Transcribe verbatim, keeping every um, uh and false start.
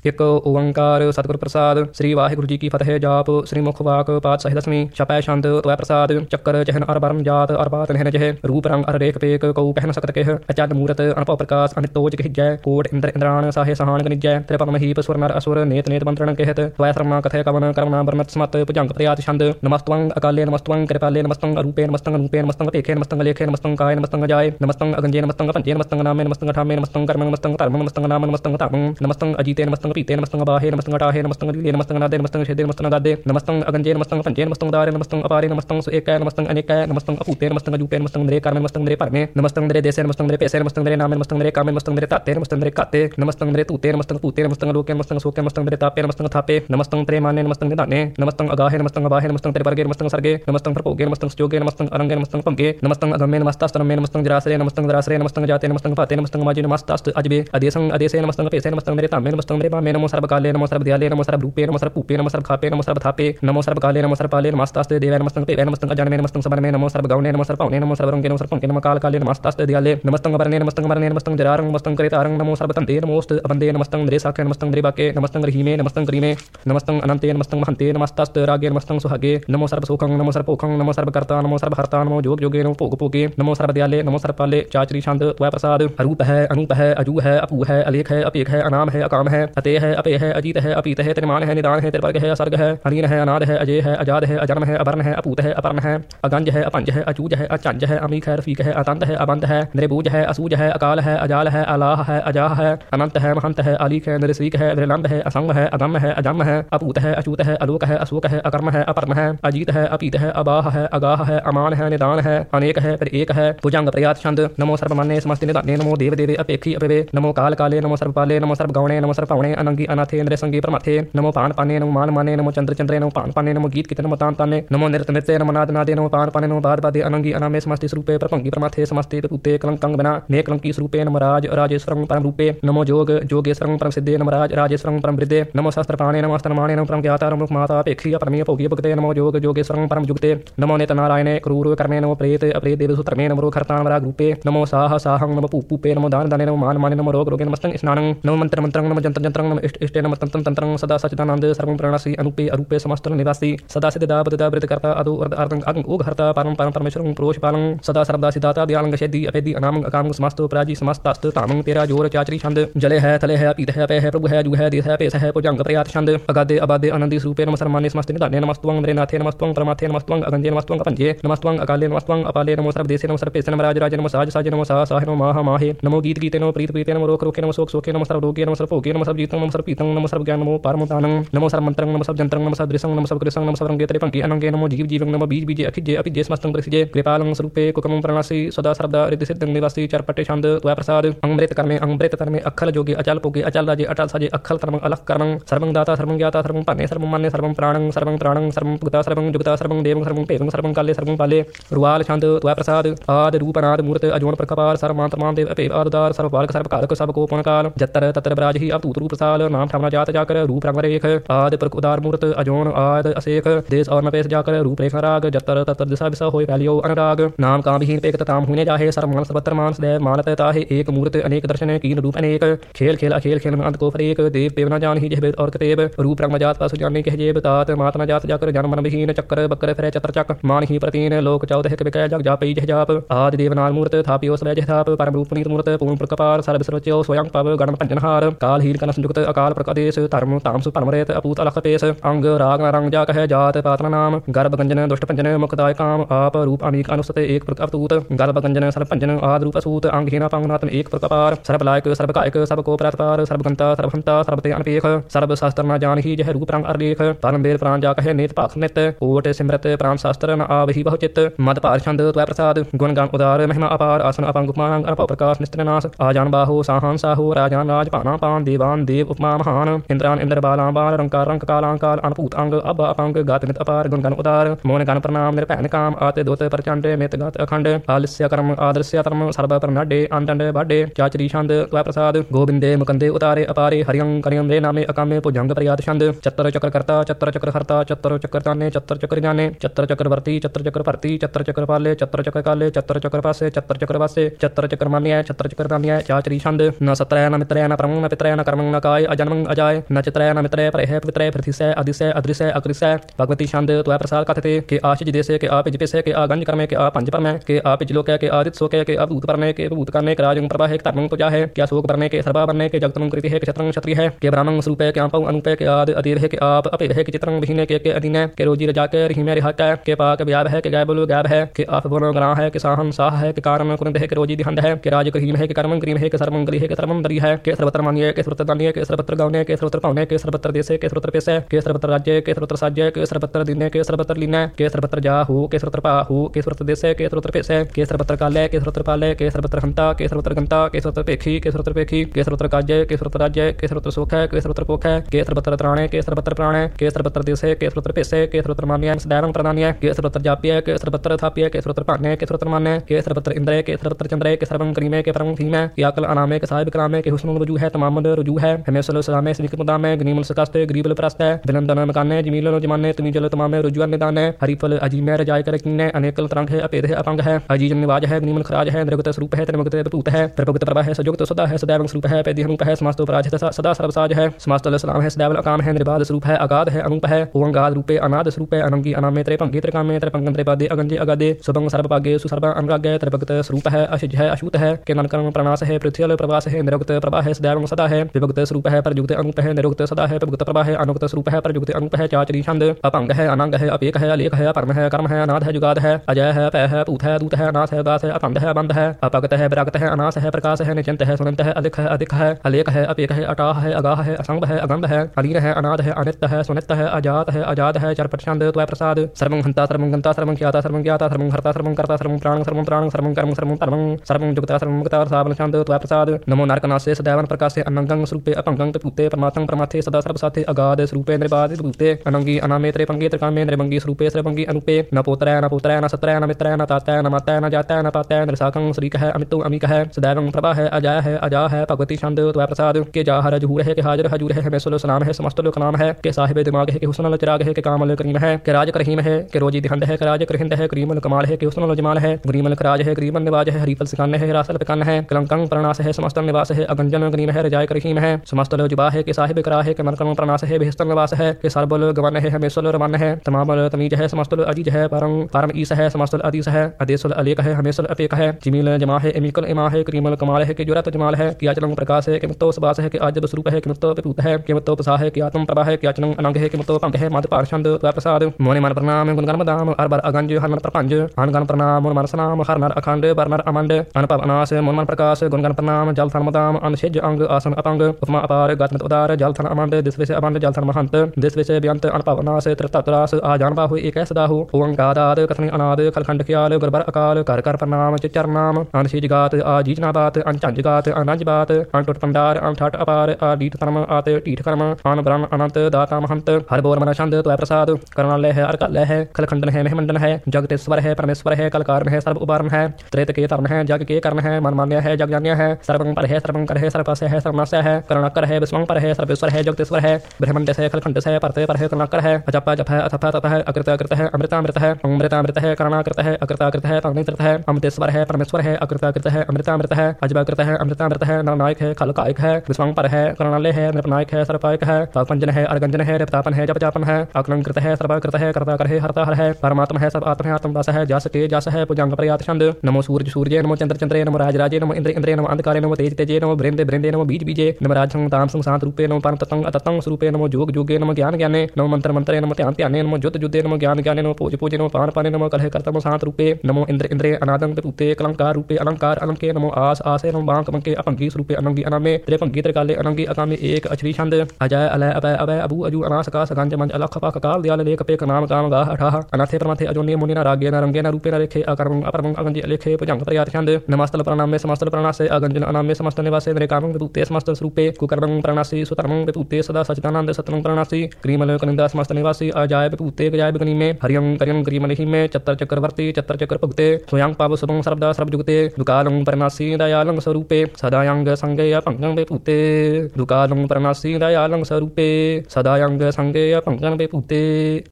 ਇੱਕ ਓੰਕਾਰ ਸਤਿਗੁਰ ਪ੍ਰਸਾਦ। ਸ੍ਰੀ ਵਾਹਿਗੁਰੂ ਜੀ ਕੀ ਫਤਿਹ। ਜਾਪ ਸ੍ਰੀ ਮੁਖ ਵਾਕ ਪਾਤਸ਼ਾਹੀ ਦਸਵੀਂ। ਛਪੈ ਛੰਦ ਤਵੈ ਪ੍ਰਸਾਦ। ਚੱਕਰ ਚਹਿਨ ਅਰ ਬਰਨ ਜਾਤ ਅਰ ਬਾਤ ਨਹਿਨ ਜਹ। ਰੂਪ ਰੰਗ ਅਰ ਰੇਖ ਪੇਕ ਕਉ ਪਹਿਨ ਸਕਤ ਕਿਹ। ਅਚਲ ਮੂਰਤ ਅਨਭਉ ਪ੍ਰਕਾਸ਼ ਅਨਿਤੋਜ ਕਹਿਜੈ। ਕੋਟ ਇੰਦਰ ਇੰਦਰਾਣ ਸਾਹੇ ਸਹਾਨ ਗਨਿਜੈ। ਤ੍ਰਿਪਨ ਮਹੀਪ ਸੁਰ ਨਰ ਅਸੁਰ ਨੇਤ ਨੇਤ ਮੰਤਰਣ ਕਹਿਤ। ਤਵੈ ਸਰਮਾ ਕਥੈ ਕਵਨ ਕਰਮਨਾ ਬਰਮਤ ਸਮਤ ਭੁਜੰਗ ਪ੍ਰਿਆਤ ਛੰਦ। ਨਮਸਤਵੰ ਅਕਾਲੇ ਨਮਸਤਵੰ ਕਿਰਪਾਲੇ ਨਮਸਤੰ ਅਰੂਪੇ ਨਮਸਤੰ ਅਨੂਪੇ ਨਮਸਤੰ ਭੇਖੇ ਨਮਸਤੰ ਲੇਖੇ ਨਮਸਤੰ ਕਾਏ ਨਮਸਤੰ ਜਾਏ ਨਮਸਤੰ ਅਗੰਜੇ ਨਮਸਤੰ ਭੰਜੇ ਨਮਸਤੰ ਨਾਮੇ ਨਮਸਤੰ ਠਾਮੇ ਨਮਸਤੰ ਕਰਮ ਨਮਸਤੰ ਧਰਮ ਨਮਸਤੰ ਨਾਮ ਨਮਸਤੰ ਧਰਮ ਨਮਸਤੰ ਅਜੀਤੇ ਨਮਸਤੰ ਪੀਤੇ ਨਮਸਤੰ ਬਾਹੇ ਨਮਸਤੰ ਟਾਹੇ ਨਮਸਤੰ ਲੀਲੇ ਨਮਸਤੰ ਨਾਦੇ ਨਮਸਤੰ ਛੇਦੇ ਨਮਸਤੰ ਦਾਦੇ ਨਮਸਤੰ ਅਗੰਜੇ ਨਮਸਤੰ ਭੰਜੇ ਨਮਸਤੰ ਦਾਰੇ ਨਮਸਤੰ ਅਪਾਰੇ ਨਮਸਤੰ ਸੁਏਕੈ ਨਮਸਤੰ ਅਨੇਕੈ ਨਮਸਤੰ ਅਭੂਤੇ ਨਮਸਤੰ ਅਜੂਪੇ ਨਮਸਤੰ ਦਰੇ ਕਰਮੇ ਨਮਸਤੰ ਦਰੇ ਭਰਮੇ ਨਮਸਤੰ ਦਰੇ ਦੇਸੇ ਨਮਸਤੰ ਦਰੇ ਪੈਸੇ ਨਮਸਤੰ ਦਰੇ ਨਾਮੇ ਨਮਸਤੰ ਦਰੇ ਕਾਮੇ ਨਮਸਤੰ ਦਰੇ ਤਾਤੇ ਨਮਸਤੰ ਦਰੇ ਕਾਤੇ ਨਮਸਤੰ ਦਰੇ ਧੂਤੇ ਨਮਸਤੰ ਭੂਤੇ ਨਮਸਤੰ ਲੋਕੇ ਨਮਸਤੰ ਸੋਕੇ ਨਮਸਤੰ ਦਰੇ ਤਾਪੇ ਨਮਸਤੰ ਥਾਪੇ ਨਮਸਤੰ ਤਰੇ ਮਾਨੇ ਨਮਸਤੰ ਨਿਧਾਨੇ ਨਮਸਤੰ ਅਗਾਹੇ ਨਮਸਤੰ ਅਬਾਹੇ ਨਮਸਤੰ ਤਰੇ ਵਰਗੇ ਨਮਸਤੰ ਸਰਗੇ ਨਮਸਤੰ ਪ੍ਰਭੋਗੇ ਨਮਸਤੰ ਸਜੋਗੇ ਨਮਸਤੰ ਅਰੰਗੇ ਨਮਸਤੰ ਭੰਗੇ ਨਮਸਤੰ ਅਗੰਮੇ ਨਮਸਤਸਤਨਮੇ ਨਮਸਤੰ ਜਰਾਸਰੇ ਨਮਸਤੰ ਦਰਾਸਰੇ ਨਮਸਤੰ ਜਾਤੇ ਨਮਸਤੰ ਭਾਤੇ ਨਮਸਤੰ ਮਾਜੇ ਨਮਸਤਸਤ ਅਜਬੇ ਅਦੇਸੰ ਅਦੇਸੇ ਨਮਸਤੰ ਭੇਸੇ ਨਮਸਤੰ ਮੇਰੇ ਧਾਮੇ ਨਮਸਤੰ ਮੇਰੇ ਭਾਮੇ ਨਮੋ ਸਰਬ ਕਾਲੇ ਨਮੋ ਸਰਬ ਦਿਆਲੇ ਨਮੋ ਸਰਬ ਰੂਪੇ ਨਮੋ ਸਰਬ ਭੂਪੇ ਨਮੋ ਸਰਬ ਖਾਪੇ ਨਮੋ ਸਰਬ ਥਾਪੇ ਨਮੋ ਸਰਬ ਕਾਲੇ ਨਮੋ ਸਰਬ ਪਾਲੇ ਨਮਸਤਸਤੇ ਦੇਵੈ ਨਮਸਤੰ ਭੇਵੈ ਨਮਸਤੰ ਅਜਨਮੇ ਨਮਸਤੰ ਸਬਰਮੇ ਨਮੋ ਸਰਬ ਗੌਣੇ ਨਮੋ ਸਰਬ ਭਉਨੇ ਨਮੋ ਸਰਬ ਰੰਗੇ ਨਮੋ ਸਰਬ ਭੰਗੇ ਨਮੋ ਕਾਲ ਕਾਲੇ ਨਮਸਤਸਤੇ ਦਿਆਲੇ ਨਮਸਤੰ ਅਬਰਨੇ ਨਮਸਤੰ ਅਮਰਨੇ ਨਮਸਤੰ ਜਰਾਰੰ ਨਮਸਤੰ ਕ੍ਰੇਤਾਰੰ ਨਮੋ ਸਰਬ ਧੰਦੇ ਨਮੋਸਤ ਅਬੰਦੇ ਨਮਸਤੰ ਦਰੇ ਸਾਖੇ ਨਮਸਤੰ ਦਰੇ ਬਾਕੇ ਨਮਸਤੰ ਰਹੀਮੇ ਨਮਸਤੰ ਕਰੀਮੇ ਨਮਸਤੰ ਅਨੰਤੇ ਨਮਸਤੰ ਮਹੰਤੇ ਨਮਸਤਸਤ ਰਾਗੇ ਨਮਸਤੰ ਸੁਹਾਗੇ ਨਮੋ ਸਰਬ ਸੋਖੰ ਨਮੋ ਸਰਬ ਭੋਖੰ ਨਮੋ ਸਰਬ ਕਰਤਾ ਨਮੋ ਸਰਬ ਹਰਤਾ ਨਮੋ ਜੋਗ ਜੋਗੇ ਨਮੋ ਭੋਗ ਭੋਗੇ ਨਮੋ ਸਰਬ ਦਿਆਲੇ ਨਮੋ ਸਰਬ ਪਾਲੇ ਚਾਚਰੀ ਛੰਦ ਤਵੈ ਪ੍ਰਸਾਦ। ਅਰੂਪ ਹੈ ਅਨੂਪ ਹੈ ਅਜੂ ਹੈ ਅਭੂ ਹੈ ਅਲੇਖ ਹੈ ਅਪੇਖ ਹੈ ਅਨਾਮ ਹੈ ਅਕਾਮ ਹੈ ਅਤੇ ਹੈ ਅਪੇ ਹੈ ਅਜੀਤ ਹੈ ਅਪੀਤ ਹੈ ਤ੍ਰਿਮਾਨ ਹੈ ਨਿਦਾਨ ਹੈ ਤ੍ਰਿਵਰਗ ਹੈ ਅਸਰਗ ਹੈ ਹਰੀਨ ਹੈ ਅਨਾਦ ਹੈ ਅਜੇ ਹੈ ਅਜਾਦ ਹੈ ਅਜਨਮ ਹੈ ਅਬਰਨ ਹੈ ਅਪੂਤ ਹੈ ਅਪਰਨ ਹੈ ਅਗੰਜ ਹੈ ਅਪੰਜ ਹੈ ਅਚੂਜ ਹੈ ਅਚੰਜ ਹੈ ਅਮੀਖ ਹੈ ਰਫੀਕ ਹੈ ਅਤੰਤ ਹੈ ਅਬੰਧ ਹੈ ਨਿਰਬੂਜ ਹੈ ਅਸੂਜ ਹੈ ਅਕਾਲ ਹੈ ਅਜਾਲ ਹੈ ਅਲਾਹ ਹੈ ਅਜਾਹ ਹੈ ਅਨੰਤ ਹੈ ਮਹੰਤ ਹੈ ਆਲੀਖ ਹੈ ਨਿਰਸਰੀਕ ਹੈ ਵਿਰਲੰਭ ਹੈ ਅਸੰਗ ਹੈ ਅਗੰਮ ਹੈ ਅਜਮ ਹੈ ਅਭੂਤ ਹੈ ਅਚੂਤ ਹੈ ਅਲੋਕ ਹੈ ਅਸੂਕ ਹੈ ਅਕਰਮ ਹੈ ਅਪਰਮ ਹੈ ਅਜੀਤ ਹੈ ਅਪੀਤ ਹੈ ਅਬਾਹ ਹੈ ਅਗਾਹ ਹੈ ਅਮਾਨ ਹੈ ਨਿਦਾਨ ਹੈ ਅਨੇਕ ਹੈ ਫਿਰ ਏਕ ਹੈ ਭੁਜੰਗ ਪ੍ਰਿਆਤ ਛੰਦ। ਨਮੋ ਸਰਬ ਮਾਨੇ ਸਮਸਤੇ ਨਿਧਾਨੇ ਨਮੋ ਦੇਵ ਦੇਵੇ ਅਪੇਖੀ ਅਪੇਵੇ ਨਮੋ ਕਾਲ ਕਾਲੇ ਨਮੋ ਸਰਬ ਪਾਲੇ ਨਮੋ ਸਰਬ ਗੌਣੇ ਨਮੋ ਸਰਬ ਭਾਉਣੇ ਅਨੰਗੀ ਅਨਾਥੇ ਇੰਦਰੇ ਸੰਗੀ ਪ੍ਰਮਾਥੇ ਨਮੋ ਪਾਨ ਪਾਨੇ ਨਮੋ ਮਾਨ ਮਾਨੇ ਨਮੋ ਚੰਦਰ ਚੰਦਰੇ ਨਮੋ ਪਾਨ ਪਾਨੇ ਨਮੋ ਗੀਤ ਕੀਤੇ ਨਮੋ ਤਾਨ ਤਾਨੇ ਨਮੋ ਨਿਰਤ ਨਿਰਤੇ ਨਮੋ ਨਾਦ ਨਾਦੇ ਨਮੋ ਪਾਨ ਪਾਨੇ ਨਮੋ ਬਾਦ ਬਾਦੇ ਅਨੰਗੀ ਅਨਾਮੇ ਸਮਸਤੇ ਸਰੂਪੇ ਪ੍ਰਭੰਗੀ ਪ੍ਰਮਾਥੇ ਸਮਸਤੇ ਪੂਤੇ ਕਲੰਕੰਗ ਬਨਾ ਨੇ ਕਲੰਕੀ ਸਰੂਪੇ ਨਮੋ ਰਾਜ ਰਾਜੇਸ਼ਵਰੰ ਪਰਮ ਰੂਪੇ ਨਮੋ ਜੋਗ ਜੋਗੇਸ਼ਵਰੰ ਪਰਮ ਸਿद्धੇ ਨਮੋ ਰਾਜ ਰਾਜੇਸ਼ਵਰੰ ਪਰਮ ਬ੍ਰਿद्धੇ ਨਮੋ ਸ਼ਸਤਰ ਪਾਣੇ ਨਮੋ ਅਸਤਰ ਮਾਣੇ ਨਮੋ ਪਰਮ ਗਿਆਤਾ ਨਮੋ ਮਾਤਾ ਅਪੇਖੀ ਅਪਰਮੀय ਭੋਗੀ ਭੁਗਤੇ ਨਮੋ ਜੋਗ ਜੋਗੇਸ਼ਵਰੰ ਪਰਮ ਜੁਗਤੇ ਨਮੋ ਨਿਤ ਨਾਰਾयणे क्रूर कर्मे नमो प्रेत अप्रेत देव सुधर्मे नमो खरतान वराग रूपे नमो साह साहं नमो पूपूपे नमो दान दाने नमो मान माने नमो रोग रोगे नमस्तं स्नानं नमो मंत्र मंत्रं नमो जंत्र जंत्रं नमो इष्ट इष्टे नमो तंत्रं तंत्रं सदा सच्चिदानंद सर्वं प्रणसी अनुपे अरूपे समस्त निवासी सदा सिद्धा बुद्धा वृत कर्ता अदो अर्धं अगं ओघ हर्ता परम परम परमेश्वरं प्रोष पालं सदा सर्वदा सिद्धाता दयालं शेदि अपेदि अनामं अकामं समस्तो पराजी समस्तास्त तामं तेरा जोर चाचरी छंद। जले है थले है पीत है पे है प्रभु है जू है देश है पेश है भुजंग प्रियात छंद। अगाधे अबाधे आनंदी स्वरूपे नमो सर्वमान्य समस्त निधाने नमस्तुवं नरेनाथे नमस्तुवं परमाथे नमस्तुवं अगंजे नमस्तुवं पंजे नमस्तुवं अकाले नमस्तुवं अपाले नमो सर्व देशे नमो सर्व पेशे नमो राज राजे नमो साज साजे नमो साह साहे नमो माह माहे नमो गीत गीते नमो प्रीत प्रीते नमो रोक रोके नमो शोक शोके नमो सर्व रोगे नमो सर्व भोगे नमो सर्व जीतं नमो सर्व पीतं नमो सर्व ज्ञान नमो पारमं तानं नमो सर्व मंत्रं नमो सर्व जंत्रं नमो सर्व दृशं नमो सर्व कृशं नमो सर्व रंगे तरे पंके अनंगे नमो जीव जीवं नमो बीज बीजे अखिजे अपिजे समस्तं प्रसिजे कृपालं स्वरूपे कुकमं प्रणसी सदा सर्वदा रिद्धि सिद्धं निवासी चरपटे छंद त्वै प्रसाद। अंमृत कर्मे अंमृत कर्मे अखल जोगे अचल पोगे अचल राजे अटल साजे अखल कर्मं अलख कर्मं सर्वं दाता सर्वं ज्ञाता सर्वं पाने सर्वं मान्य सर्वं प्राणं सर्वं प्राणं सर्वं पुगता सर्वं जुगता सर्वं देवं सर्वं भेवं सर्वं काले सर्वं पाले रुवाल छंद त्वै प्रसाद। आदि रूप अनाद मूर्त अजोन प्रकपार सर्वमांत मान देव अपेव आददार सर्वपालक सर्वकारक सब को पुनकाल जत्तर तत्र ब्राज ही अवतूत रूप प्रसाल नाम ठामना जात जाकर रूप रंग रेख आदि प्रक उदार मूर्त अजोन आद असेख देश और नपेश जाकर रूप रेख राग जत्तर तत्र दिशा विसा होय फैलियो अनुराग नाम काम विहीन पेक ताम हुने जाहे सर्वमान सर्वत्र मान सदैव मानत ताहे एक मूर्त अनेक दर्शन कीन रूप अनेक खेल खेल अखेल खेल में अंत को फरेक देव पेव न जान ही जहबेद और कतेब रूप रंग जात पासु जाने कह जेब तात मात न जात जाकर जन्म मन विहीन चक्कर बक्कर फिरे चतर चक मान ही प्रतीन लोक चौदह के बिकय जग जापई जह जाप आदि देवनाल मूर्त थापियो स्वय जह थाप परम रूप नीत मूर्त पूर्ण प्रकपार सर्व सर्वच्यो स्वयं पव गण पंजनहार काल हीन कन संयुक्त अकाल प्रकादेश धर्म तामसु परमरेत अपूत अलख पेश अंग राग रंग जा कह जात पात्र नाम गर्भ गंजन दुष्ट पंजन मुक्ताय काम आप रूप अमीक अनुसत एक प्रक अवतूत गर्भ गंजन सर्व पंजन आद रूप असूत अंगहीना पांगनाथन एक प्रकपार सर्व लायक सर्व कायक सब को प्रतपार सर्वगंता सर्वहंता सर्वते अनपेख सर्व शास्त्र न जान ही जह रूप रंग अरलेख परम बेर प्राण जा कह नेत पाख नित ओट सिमरत प्राण शास्त्र न आवहि बहु चित मद पार छंद त्वै प्रसाद गुण गान उदार महिमा अपार आसन अपंग उपमांग अनपव प्रकाश निस्त्रनाश आजान बाहो साहान साहो राजान राज पाना पान देवान देव उपमा महान इंद्रान इंद्र बालां बाल रंकार रंक कालांकाल अनपूत अंग अब अपंग गात नित अपार गुण गान उदार मौन गान प्रणाम निरपैन काम आते दोत प्रचंड मित गात अखंड आलस्य कर्म आदर्श्य धर्म सर्व परनाडे अंडंड बाडे चाचरी छंद त्वै प्रसाद गोविंदे मुकंदे उतारे अपारे हरियं करियं रे नामे अकामे भुजंग प्रयात छंद चतर चक्र कर्ता चतर चक्र हर्ता चतर चक्र ताने चतर चक्र जाने चतर चक्रवर्ती चतर चक्र भरती चतर चक्र पाले चतर चक्र काले चतर चक्र पासे चतर चक्र वासे चतर चक्र मान्य चतर चक्र दान्य चाचरी छंद न सत्रय न मित्रय न परमं न पित्रय न कर्मं न अजाय अजन्मं अजाय न चित्रय न मित्रय परह पवित्रय पृथ्वीसय अदिसय अदृश्य अकृसय भगवती छंद त्वय प्रसाद कथते के आशिज देशे के आप जिपिसे के आ गंज कर्मे के आ पंच परमे के आप जिलोक के आदित सोके के अभूत परमे के भूत करने के राजंग प्रभा है के धर्मं तुजा है क्या शोक परने के सर्वा बनने के जगतमं कृति है के क्षत्रं क्षत्रिय है के ब्राह्मण स्वरूप है के आपौ अनुपय के आदि अधीर है के आप अपे है के चित्रं विहीने के के अधीन है के रोजी रजा के रहीमे रिहा के पाक व्याप है के गाय बोलो गायब है के आप बोलो ग्राह है के साहन साह है के कारण कुरंद है के रोजी दिहंड है के राज कहीम है के कर्मं क्रीम है के सर्वमंगली है के सर्वम दरी है के सर्वत्र मान्य के सर्वत्र दान्य के सर्वत्र गौने के सर्वत्र पावने के सर्वत्र देशे के सर्वत्र पेशे के सर्वत्र राज्य के सर्वत्र साज्य के सर्वत्र दिने के सर्वत्र लीने के सर्वत्र जाहु के सर्वत्र पाहु के सर्वत्र देशे के सर्वत्र पेशे के सर्वत्र काले के सर्वत्र पाले के सर्वत्र हंता के सर्वत्र गंता के सर्वत्र पेखी के सर्वत्र पेखी के सर्वत्र काज्य के सर्वत्र राज्य के सर्वत्र सुख है के सर्वत्र पोख है के सर्वत्र त्राणे के सर्वत्र प्राणे के सर्वत्र देशे के सर्वत्र पेशे के सर्वत्र मान्य सदैवं प्रदान्य के सर्वत्र जाप्य के सर्वत्र थाप्य के सर्वत्र पान्य के सर्वत्र मान्य के सर्वत्र इंद्रिय के सर्वत्र चंद्रय के सर्वं करीमे के परम धीमे के अकल अनामे के साहिब करामे के हुस्न वजू है तमाम रुजू है हमेशा सलामे सिविक मुदामे गनीमुल सकास्ते गरीबल प्रस्ते बिलंदन मकाने जमील जमाने तुमी जल तमामे रुजू निदाने हरिफल अजीमे रजाय कर कीने अनेकल तरंग है अपेद है अपंग है अजीजन निवाज है गनीमुल खराज है निरगत स्वरूप है त्रिमुक्त भूत है प्रभुक्त प्रभा है सजुक्त सदा है सदैव स्वरूप है पेदी अनुप है समस्त उपराज है सदा सर्वसाज है समस्त सलाम है सदैव अकाम है निर्बाध स्वरूप है अगाध है अनुप है ओंगाद रूपे अनाद स्वरूप है अनंगी अनामे त्रिपंगी त्रिकामे त्रिपंगन त्रिपादे अगंजे अगादे सुभंग सर्वपागे सुसर्व अनुराग्य त्रिभक्त स्वरूप है अशिज है अशूत है के ननकर्म प्रणाश है पृथ्वी प्रवास है निरगत प्रभा है सदैव सदा है विभक्त स्वरूप है प्रयुक्त अनुप है निरुक्त सदा है प्रभुक्त प्रभा है अनुक्त स्वरूप है प्रयुक्त अनुप है चाचरी छंद अपंग है अनंग है अपेक है अलेख है परम है कर्म है अनाथ है जुगाद है अजय है पय है पूत है दूत है अनाथ है दास है अपंग है बंद है अपगत है विरागत है अनास है प्रकाश है निचिंत है सुनंत है अधिक है अधिक है अलेख है अपेक है अटाह है अगाह है असंग है अगंध है अलीन है अनाद है अनित्य है सुनित है अजात है अजाद है चरपट छंद त्वय प्रसाद सर्वं हंता सर्वं गंता सर्वं ख्याता सर्वं ज्ञाता सर्वं हर्ता सर्वं कर्ता सर्वं प्राण सर्वं प्राण सर्वं कर्म सर्वं परमं सर्वं जुगता सर्वं मुक्ता सावन छंद त्वय प्रसाद नमो नारकनासे सदैवन प्रकाशे अनंगं स्वरूपे अपंगं पूते परमात्मं परमार्थे सदा सर्वसाथे अगाध स्वरूपे निर्बाध भूते अनंगी अनामे त्रिपंगे त्रिकामे निर्भंगी स्वरूपे सर्वंगी अनुपे न पोत्रय न पुत्रय न सत्रय न मित्रय न तातय न मातय न जातय न पातय नृसाकं श्रीक है अमितो अमिक है सदैवं प्रभा है अजय है अजा है भगवती छंद त्वय प्रसाद के जाहर जहूर है के हाजर हजूर है हमें सलाम है समस्त लोक नाम है के साहिब दिमाग है के हुस्न चिराग है के कामल करीम है के राज करहीम है के रोजी दिहंड है के राज करहिंद है करीमल कमाल है के हुस्न जमाल है गरीमल कराज है गरीमल निवाज है हरीफल सिकान है रासल पिकान है कलंकं प्रणास है समस्त निवास है अगंजन गरीम है रजाय करहीम है समस्त जुबा है के साहिब करा है के मनकर्म प्रणास है बेहस्तर निवास है के सरबल गवन है हमेशल रमन है तमामल तमीज है समस्त अजीज है परम परम ईस है समस्त अदीस है अदेसल अलेक है हमेशल अपेक है जिमील जमा है एमिकल इमा है करीमल कमाल है के जुरत जमाल है कि आचरण प्रकाश है के मुत्तो सबास है के आजब स्वरूप है के मुत्तो विभूत है के मुत्तो प्रसाह है के आत्म प्रभा है के आचरण अनंग है के मुत्तो पंग है मद पार्षद त्वय प्रसाद मोने मन प्रणाम गुणगण दाम अरबर अगंज हरमन प्रपंज अनगन प्रणाम मोन मन सनाम हरनर अखंड बरनर अमंड अनपव अनास मोन मन प्रकाश गुणगण प्रणाम जल थन मदाम अनशिज अंग आसन अपंग उपमा अपार गतमत उदार जल थन अमंड दिस विषय अमंड जल थन महंत दिस विषय बेअंत अनपव अनास त्रितत्रास आ जानबा हुई एक सदाहु ओंकादाद कथनि अनाद खलखंड ख्याल गुरबर अकाल कर कर प्रणाम चिचर नाम अनशिज गात आ जीजना बात अनचंज गात अनंज बात अनटुट पंडार अनठट अपार आ डीठ कर्म आत टीठ कर्म अन ब्रह्म अनंत दाता महंत हर बोर मन छंद त्वय प्रसाद करुणालय है अर्कालय है खलखंडन है महमंडन है जगतेश्वर है परमेश्वर है कलकार है सर्व उबारण है त्रेत के तरण है जग के कर्ण है मन मान्य है जग जान्य है सर्वं पर है सर्वं कर है सर्वपास है सर्वनाश है करुणाकर है विश्वं पर है सर्वेश्वर है जगतेश्वर है ब्रह्मंड है खलखंड है परते पर है करुणाकर है अजप जप है अथप तप है अकृत अकृत है अमृतामृत है अमृतामृत है करुणाकृत है अकृताकृत है पवनिकृत है अमृतेश्वर है परमेश्वर है अकृताकृत है अमृतामृत है अजबाकृत है अमृतामृत है नरनायक है खलकायक है विश्वं पर है करुणालय है नृपनायक है सर्वपायक है पापंजन है अर्गंजन है रेपतापन है जपजापन है आकलंकृत है सर्वकृत है कर्ता कर है हरता हर है परमात्मा है सब आत्मा है आत्मदास है जास के जास है पुजांग प्रयात छंद नमो सूर्य सूर्य नमो चंद्र चंद्रे नमो राज राजे नमो इंद्र इंद्रे नमो अंधकारे नमो तेज तेजे नमो ब्रेंदे ब्रेंदे नमो बीज बीजे नमो राजसंग तामसंग शांत रूपे नमो परम तत्ंग अततंग स्वरूपे नमो जोग जोगे नमो ज्ञान ज्ञाने नमो मंत्र मंत्रे नमो ध्यान ध्याने नमो जुत जुदे नमो ज्ञान ज्ञाने नमो पूज पूजे नमो पान पाने नमो कलह कर्तम शांत रूपे नमो इंद्र इंद्रे अनादंग पूते अलंकार रूपे अलंकार अलंके नमो आस आसे नमो बांक मंके अपंगी स्वरूपे अनंगी अनामे त्रिपंगी त्रिकाले अनंगी अकामे एक अछरी छंद अजय अलय अभय अभय अबू अजू अनास का सगंज मंज अलख पाक काल दयाल लेख पे नाम काम गाह अठाह अनाथे परमाथे अजोनी मुनि न रागे न रंगे न रूपे न रेखे अकर्मं अपरमं अगंज अलेखे भुजंग प्रयात छंद नमस्तल प्रणाम में समस्तल प्रणासे अगंजन अनाम में समस्त निवासे नरे कामं विभूते समस्त स्वरूपे कुकर्मं प्रणासी सुतर्मं विभूते सदा सचिदानंद सतनं प्रणासी क्रीमल कनिंदा समस्त निवासी अजाय विभूते गजाय गनी में हरियं करियं क्रीमलहि में चत्तर चक्रवर्ती चत्तर चक्र भुगते स्वयं पाव सुभं सर्वदा सर्वजुगते दुकालं प्रणासी दयालं स्वरूपे सदायंग संगेय पंगं विभूते दुकालं प्रणासी दयालं स्वरूपे सदायंग संगेय पंगं विभूते।